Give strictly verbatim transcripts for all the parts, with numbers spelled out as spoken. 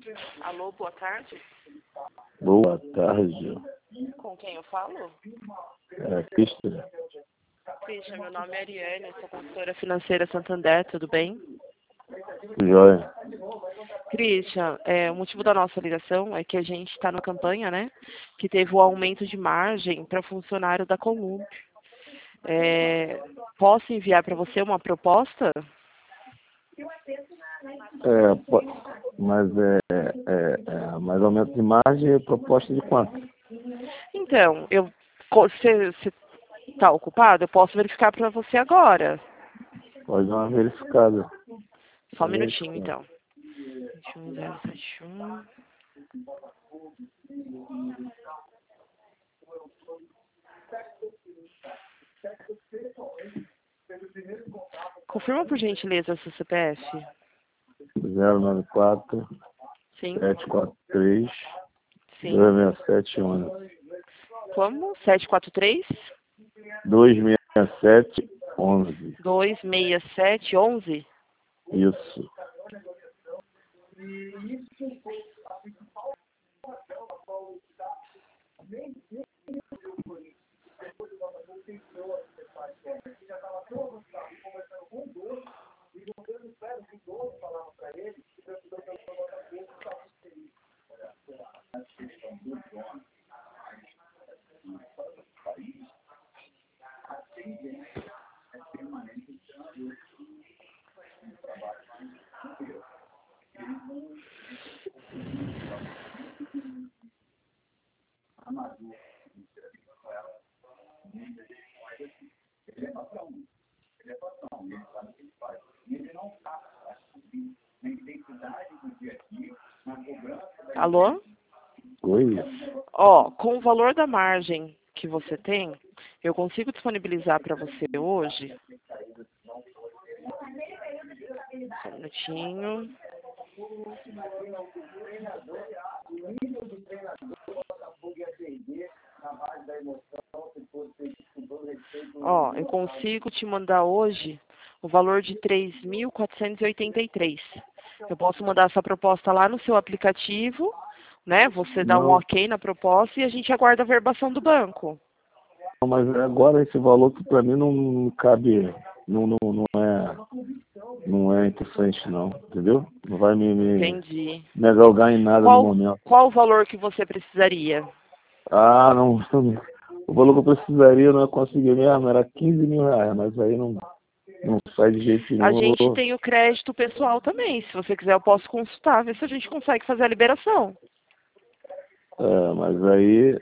Alô, boa tarde. Boa tarde. Com quem eu falo? É, Cristian. Christian, meu nome é Ariane, eu sou consultora financeira Santander, tudo bem? Joia. Christian, é, o motivo da nossa ligação é que a gente está na campanha, né? Que teve o aumento de margem para funcionário da Comum. É, posso enviar para você uma proposta? É, po- mas é, é, é mais aumento de margem e proposta de quanto? Então, eu, você está ocupado? Eu posso verificar para você agora. Pode dar uma verificada. Só um Verificada. minutinho, então. vinte e um zero sete um. Confirma, por gentileza, seu C P F. zero nove quatro, Sim, sete quatro três, sim. dois seis sete onze. Como? sete quatro três, dois seis sete onze. dois seis sete um um. Isso. Alô? Oi. Ó, com o valor da margem que você tem, eu consigo disponibilizar para você hoje. Só um minutinho. Ó, eu consigo te mandar hoje o valor de três mil quatrocentos e oitenta e três. Eu posso mandar essa proposta lá no seu aplicativo, né? Você dá um Não, ok na proposta e a gente aguarda a verbação do banco. mas agora esse valor que para mim não, não cabe, não, não, não é, não é interessante não, entendeu? Não vai me, me, Entendi. me agalgar em nada no Qual, momento. qual o valor que você precisaria? Ah, não, o valor que eu precisaria não é conseguir mesmo, era quinze mil reais, mas aí não, não sai de jeito A nenhum. gente Eu- tem o crédito pessoal também. Se você quiser, eu posso consultar, ver se a gente consegue fazer a liberação. É, mas aí,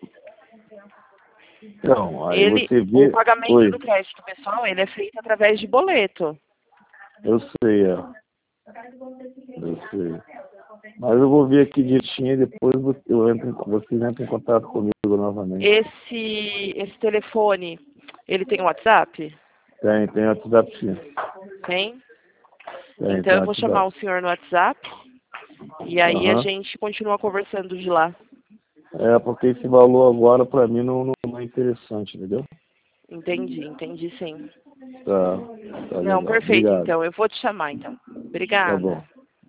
então, aí Ele, você o vê, pagamento oi, do crédito pessoal, ele é feito através de boleto. eu sei, é, eu sei. Mas eu vou ver aqui direitinho e depois você, eu entro, em- vocês entram em contato comigo novamente. Esse, esse telefone, ele tem WhatsApp? Tem, tem WhatsApp sim. Tem? Tem, Então tem eu vou chamar WhatsApp. o senhor no WhatsApp e aí a Aham. gente continua conversando de lá. É, porque esse valor agora pra mim não, não é interessante, entendeu? Entendi, entendi sim. Tá, tá Não, legal. perfeito Obrigado. então. Eu vou te chamar então. Tá Obrigada. bom.